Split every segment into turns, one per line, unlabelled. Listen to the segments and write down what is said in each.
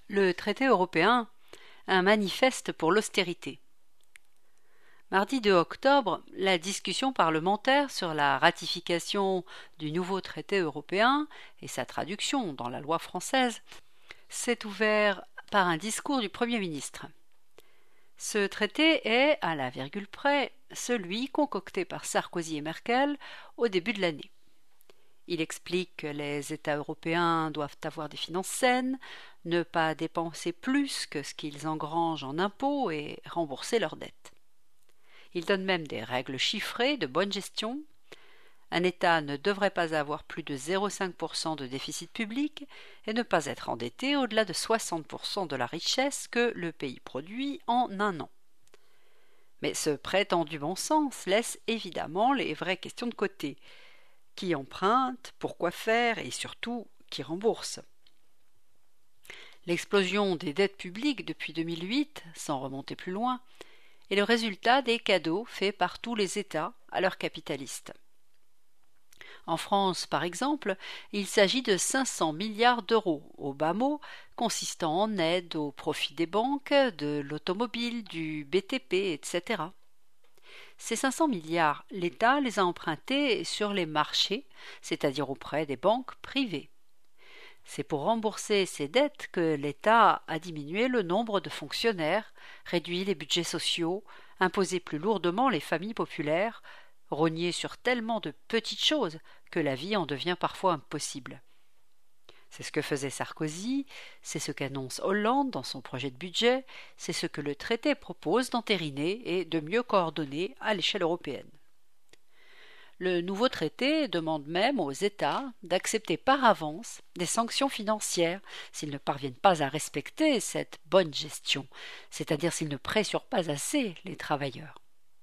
Le traité européen, un manifeste pour l'austérité. Mardi 2 octobre, la discussion parlementaire sur la ratification du nouveau traité européen et sa traduction dans la loi française s'est ouverte par un discours du Premier ministre. Ce traité est, à la virgule près, celui concocté par Sarkozy et Merkel au début de l'année. Il explique que les États européens doivent avoir des finances saines, ne pas dépenser plus que ce qu'ils engrangent en impôts et rembourser leurs dettes. Il donne même des règles chiffrées de bonne gestion. Un État ne devrait pas avoir plus de 0,5% de déficit public et ne pas être endetté au-delà de 60% de la richesse que le pays produit en un an. Mais ce prétendu bon sens laisse évidemment les vraies questions de côté. Qui emprunte, pourquoi faire et surtout qui rembourse. L'explosion des dettes publiques depuis 2008, sans remonter plus loin, est le résultat des cadeaux faits par tous les États à leurs capitalistes. En France, par exemple, il s'agit de 500 milliards d'euros, au bas mot, consistant en aide au profit des banques, de l'automobile, du BTP, etc. Ces 500 milliards, l'État les a empruntés sur les marchés, c'est-à-dire auprès des banques privées. C'est pour rembourser ces dettes que l'État a diminué le nombre de fonctionnaires, réduit les budgets sociaux, imposé plus lourdement les familles populaires, rogné sur tellement de petites choses que la vie en devient parfois impossible. C'est ce que faisait Sarkozy, c'est ce qu'annonce Hollande dans son projet de budget, c'est ce que le traité propose d'entériner et de mieux coordonner à l'échelle européenne. Le nouveau traité demande même aux États d'accepter par avance des sanctions financières s'ils ne parviennent pas à respecter cette bonne gestion, c'est-à-dire s'ils ne pressurent pas assez les travailleurs.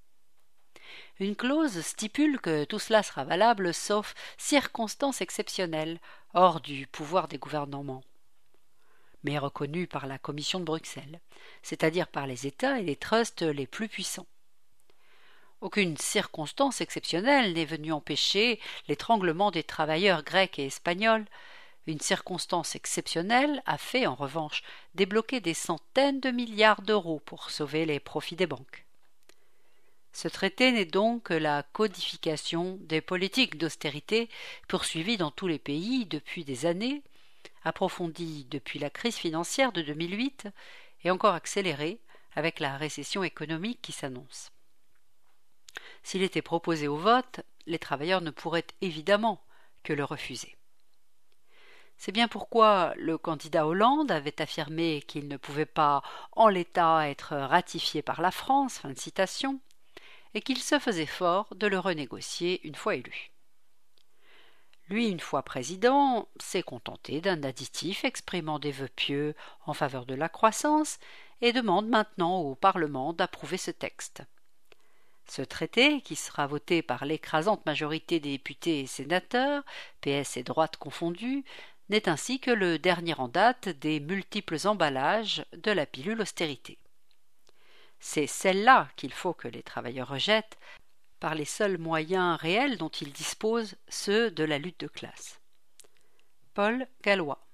Une clause stipule que tout cela sera valable sauf circonstances exceptionnelles, hors du pouvoir des gouvernements, mais reconnue par la Commission de Bruxelles, c'est-à-dire par les États et les trusts les plus puissants. Aucune circonstance exceptionnelle n'est venue empêcher l'étranglement des travailleurs grecs et espagnols. Une circonstance exceptionnelle a fait, en revanche, débloquer des centaines de milliards d'euros pour sauver les profits des banques. Ce traité n'est donc que la codification des politiques d'austérité poursuivies dans tous les pays depuis des années, approfondies depuis la crise financière de 2008 et encore accélérée avec la récession économique qui s'annonce. S'il était proposé au vote, les travailleurs ne pourraient évidemment que le refuser. C'est bien pourquoi le candidat Hollande avait affirmé qu'il ne pouvait pas, en l'état, être ratifié par la France, fin de citation, et qu'il se faisait fort de le renégocier une fois élu. Lui, une fois président, s'est contenté d'un additif exprimant des vœux pieux en faveur de la croissance et demande maintenant au Parlement d'approuver ce texte. Ce traité, qui sera voté par l'écrasante majorité des députés et sénateurs, PS et droite confondus, n'est ainsi que le dernier en date des multiples emballages de la pilule austérité. C'est celle-là qu'il faut que les travailleurs rejettent par les seuls moyens réels dont ils disposent, ceux de la lutte de classe. Paul Gallois.